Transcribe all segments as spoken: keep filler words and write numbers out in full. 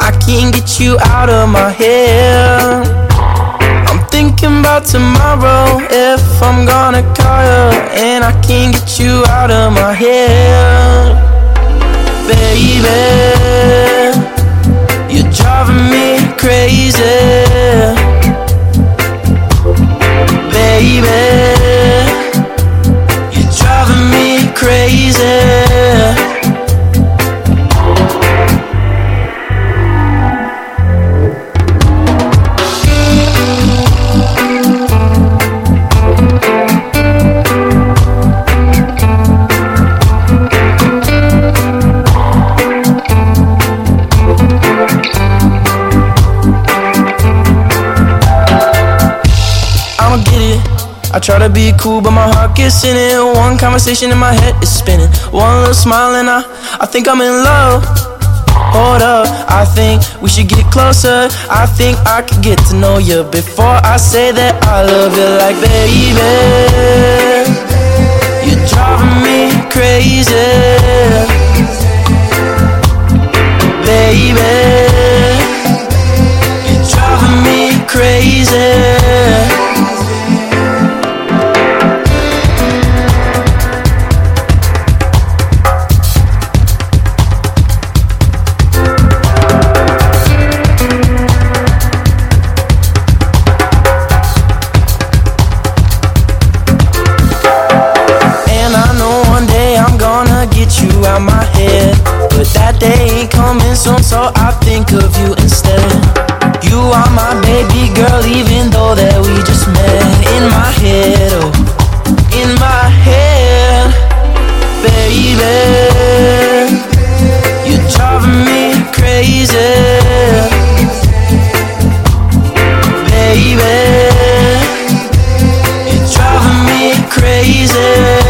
I can't get you out of my head. I'm thinking about tomorrow, if I'm gonna call you, and I can't get you out of my head. Baby, you're driving me crazy. Baby, you're driving me crazy. I try to be cool, but my heart gets in it. One conversation in my head is spinning. One little smile and I, I think I'm in love. Hold up, I think we should get closer. I think I could get to know you before I say that I love you. Like, baby, you're driving me crazy. Baby, you're driving me crazy. Out my head, but that day ain't coming soon, so I think of you instead. You are my baby girl, even though that we just met. In my head, oh, in my head, baby, you're driving me crazy. Baby, you're driving me crazy.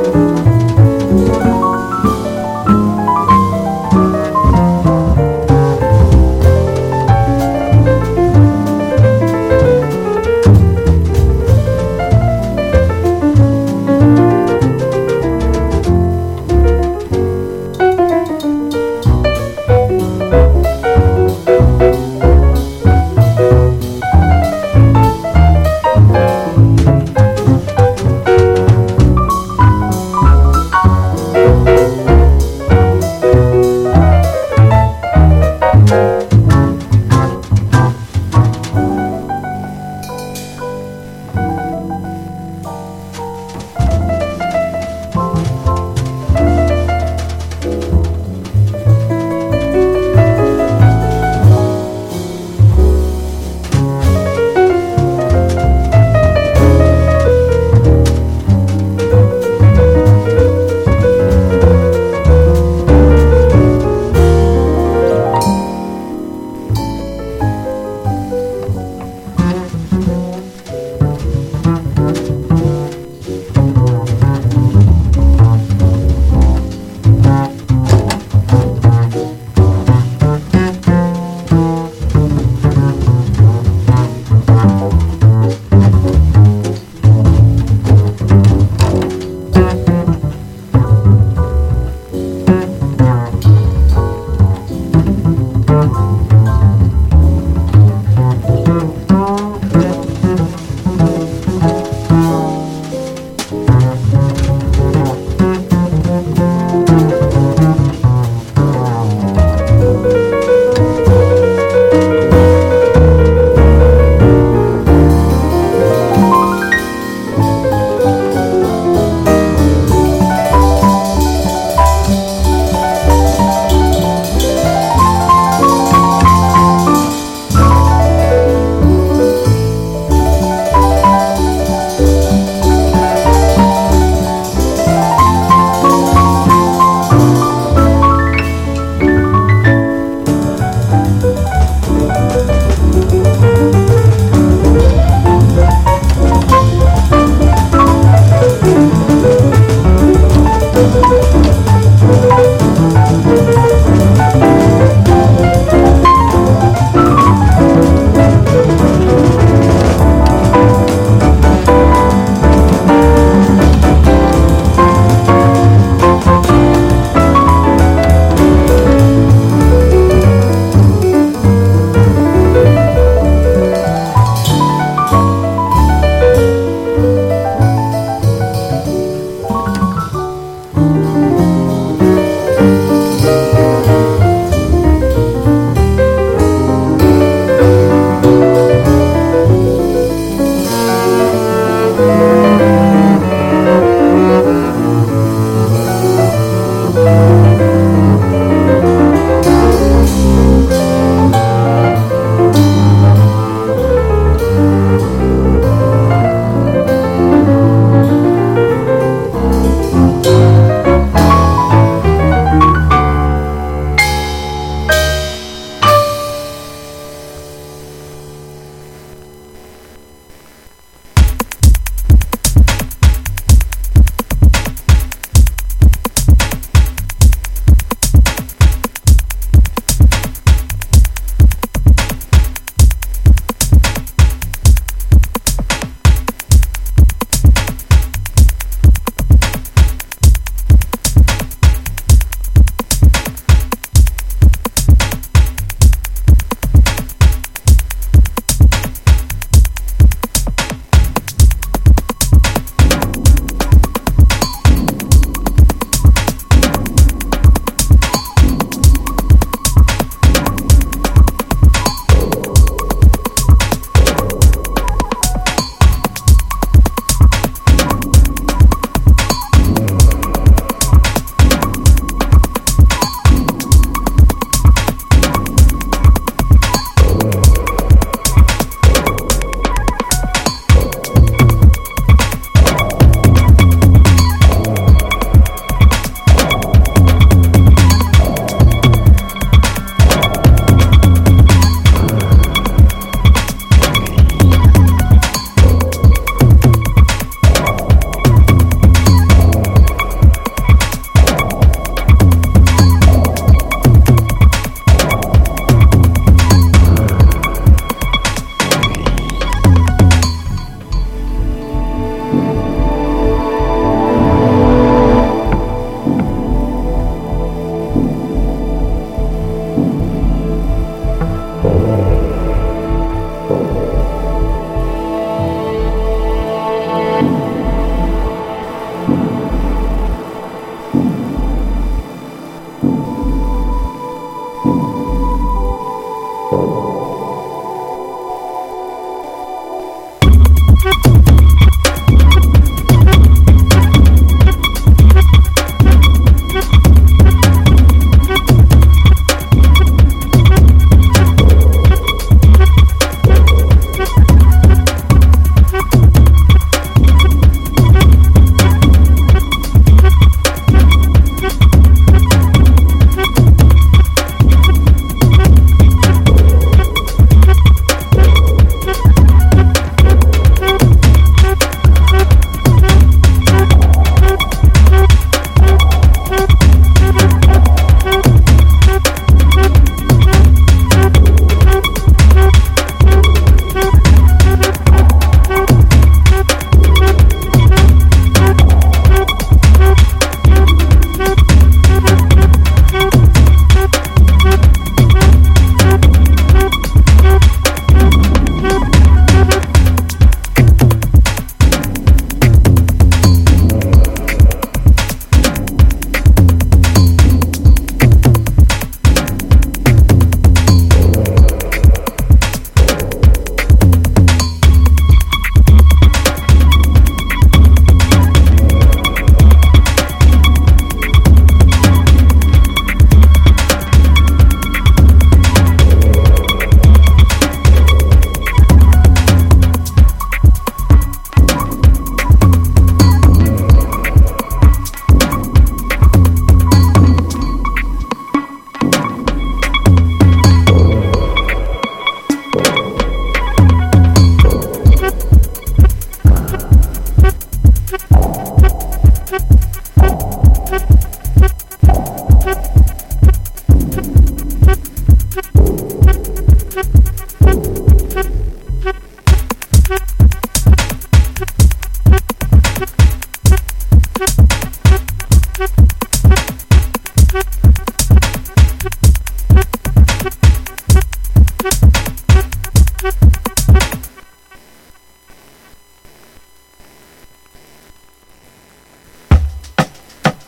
you.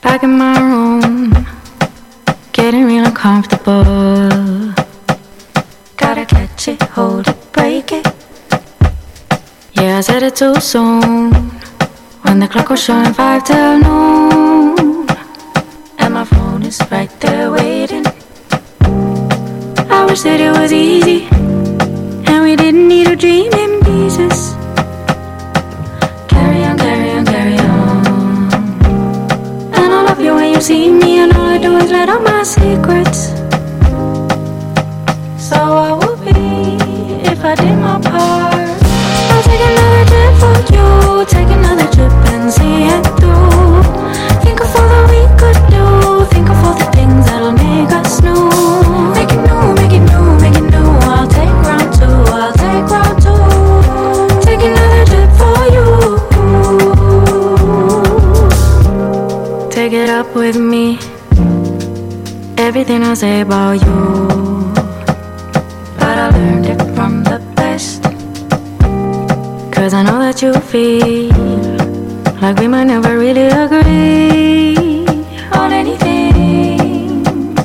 back in my room, getting real uncomfortable. Gotta catch it, hold it, break it. Yeah, I said it too soon, when the clock was showing five till noon, and my phone is right there waiting. I wish that it was easy, and we didn't need to dream in pieces. Carry on, carry on, carry on. And I love you when you see me, and all I do is let out my secrets. So I would be if I did my part. I'll take another trip for you, take another trip and see it through. Think of all that we could do, think of all the things that'll make us new. Make it new, make it new, make it new. I'll take round two, I'll take round two. Take another trip for you. Take it up with me, everything I say about you. But I learned it from the best, cause I know that you feel like we might never really agree on anything.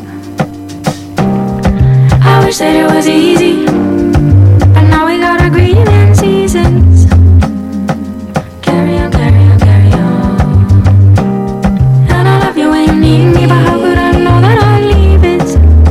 I wish that it was easy, but now we got our greening seasons. Carry on, carry on, carry on. And I love you when you need me, but how could I know that I'd leave it?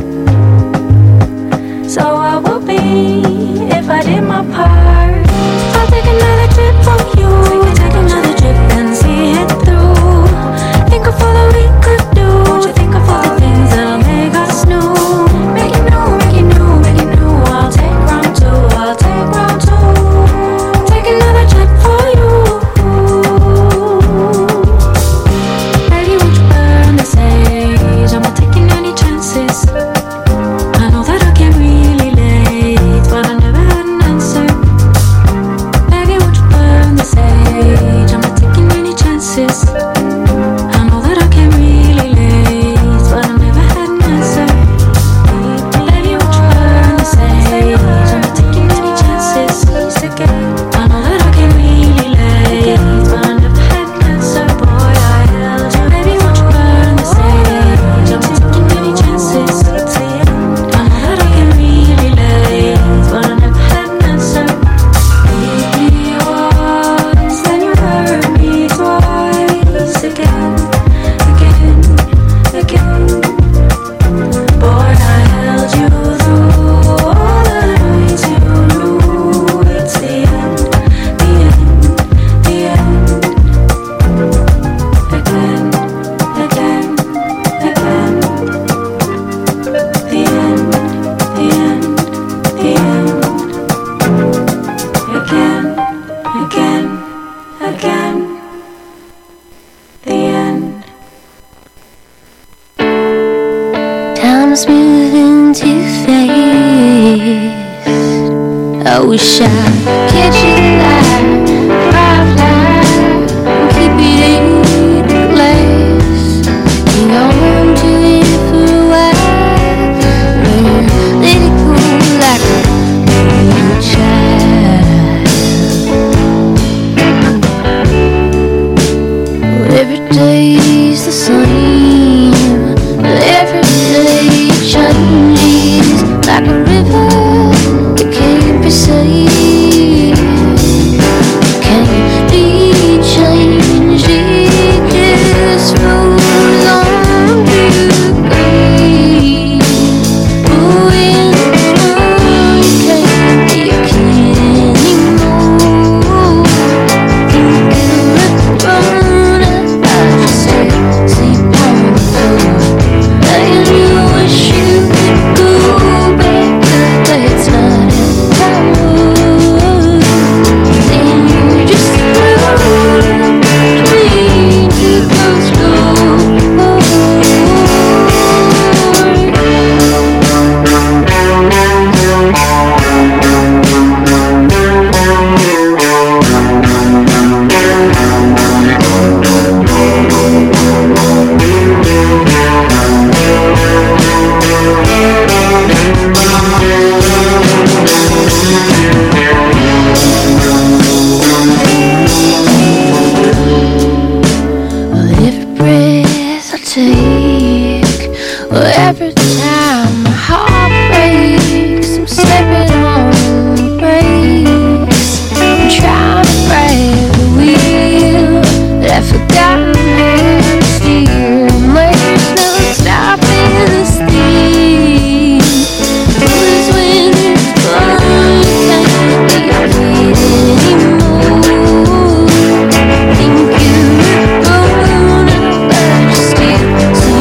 So I would be if I did my part. I'll take another trip for you, take another trip and see it through. Think of all that we could do, won't you think of all the things that'll make us new. Make it new, make it new, make it new. I'll take round two, I'll take round two. Take another trip for you. Baby, won't you burn the sage? I'm not taking any chances. I know that I can't really late, but I never had an answer. Baby, won't you burn the sage? I'm not taking any chances. I know that I can't really late, but I never had an answer. Baby, won't you burn the sage? I'm not taking any chances. I know that I can't really late, but I never had an answer. Boy, I held you. Baby, won't you burn the sage? I'm not taking any chances. I know that I can't really late, but I never had an answer. Hit me once, then you hurt me twice. Again, again, again. Boy, I held you through all the nights you knew it's the end, the end, the end. Again, again, again. The end, the end, the end. Again, again, again. The end. Time's moving too fast. I wish I could catch it alive, firefly, and keep it in glass. Hang on to it for a while, then let it go like a little child. Every day's the same, but every day it changes like a river that can't be saved. Can't be changed, it just rolls on to grave. But when it's gone, you can't be a kid anymore. Think you're a grown-up, I just can't see take. Well, every time my heart breaks, I'm slipping on the brakes. I'm trying to break the wheel that I've forgotten how to steer. And there's no stopping this thing. Always when it's gone, can't be afraid anymore. Think you're gone, but you're still so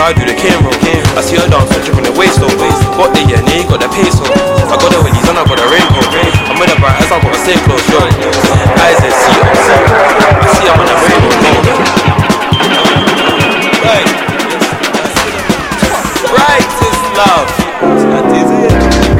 so I do the cane roll. I see her dance, tripping the waist though. Got the yeah, he got the peso. I got the hoodies and I got the raincoat. I'm with the bright as I got to stay close, yo. Eyes that see it, I see her on the rainbow. Right, right is love. That is it.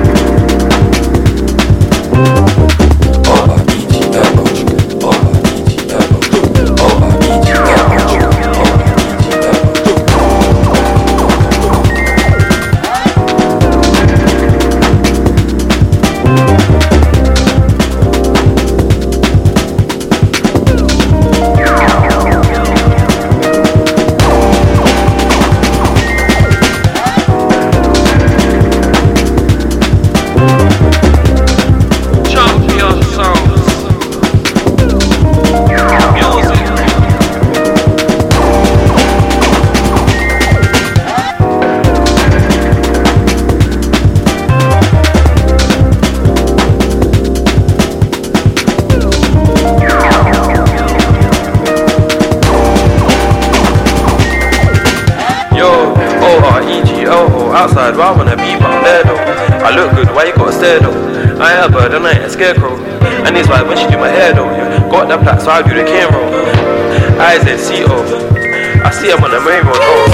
Outside, but I wanna be but I'm there though. I look good, why you gotta stare though? I ain't a bird and I ain't a scarecrow. And it's like when she do my hair though, yeah. Got the plaque so I do the cane roll. Eyes that see off. I see him on the main road, oh.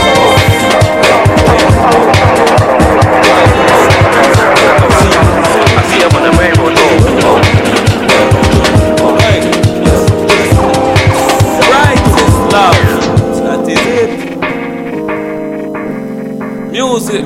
I see him on the main road, oh. Right is love. That is it. Music.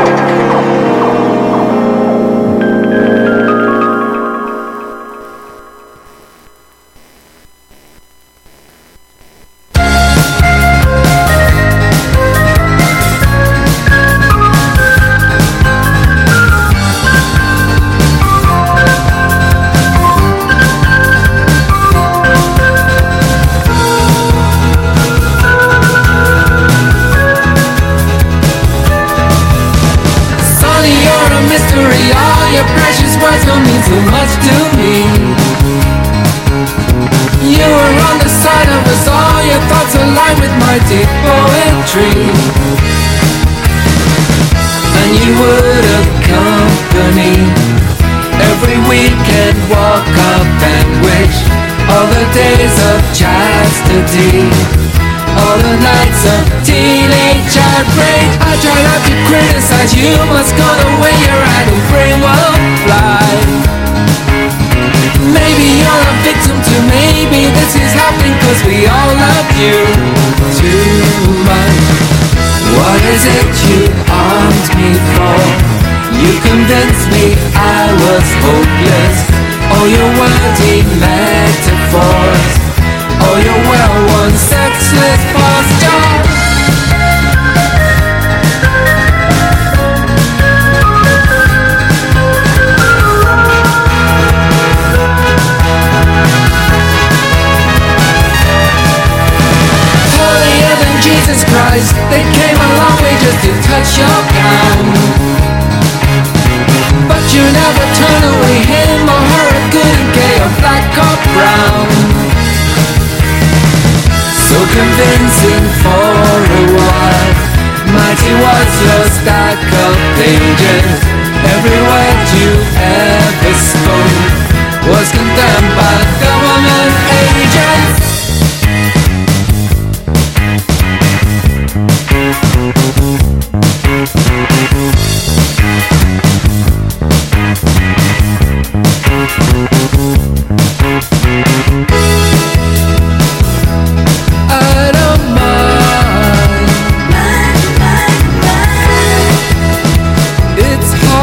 All the nights of teenage heartbreak. I try not to criticize you, must go the way your idle brain will fly. Maybe you're a victim too, maybe this is happening cause we all love you too much. What is it you armed me for? You convinced me I was hopeless. All your wordy metaphors, all your well-worn sexless postures. Holier than Jesus Christ, they came a long way just to touch your gown. But you never turn away him or her, good and gay or black or brown. So convincing for a while. Mighty was your stack of pages. Every word you ever spoke was condemned by government agents. It's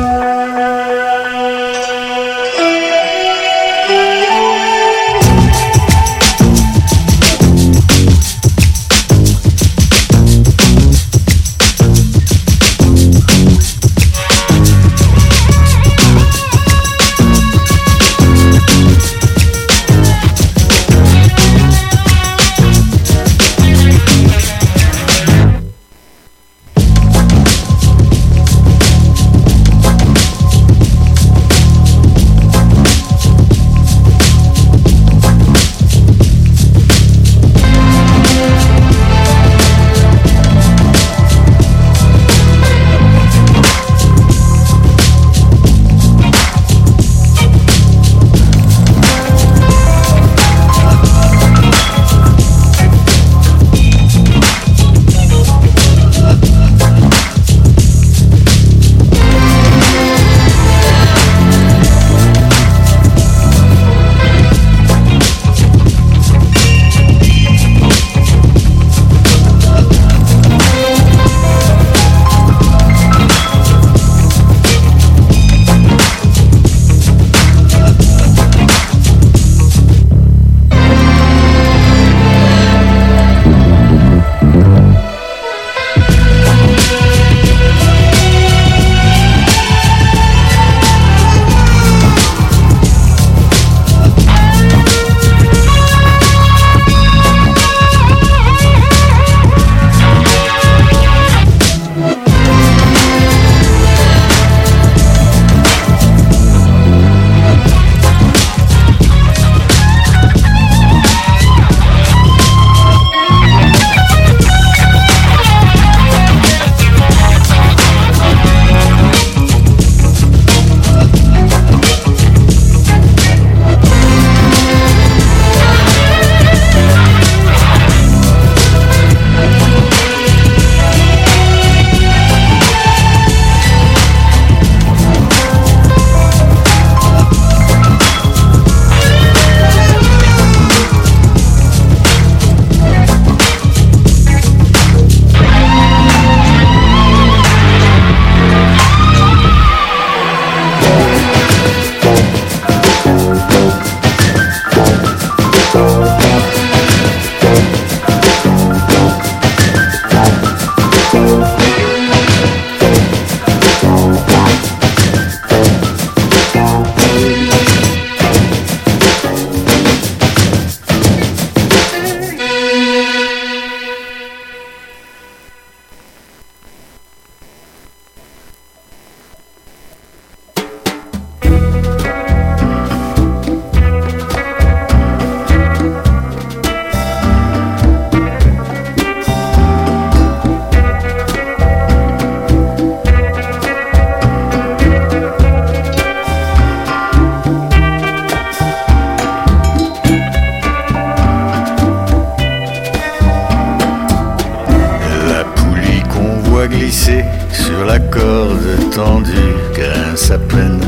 glisser sur la corde tendue, grince à peine.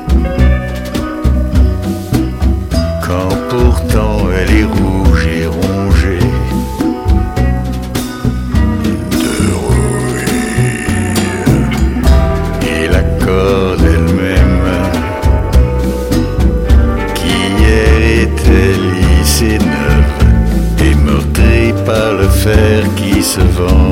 Quand pourtant elle est rouge et rongée de rouille. Et la corde elle-même, qui hier était lisse et neuve, est meurtrie par le fer qui se vend.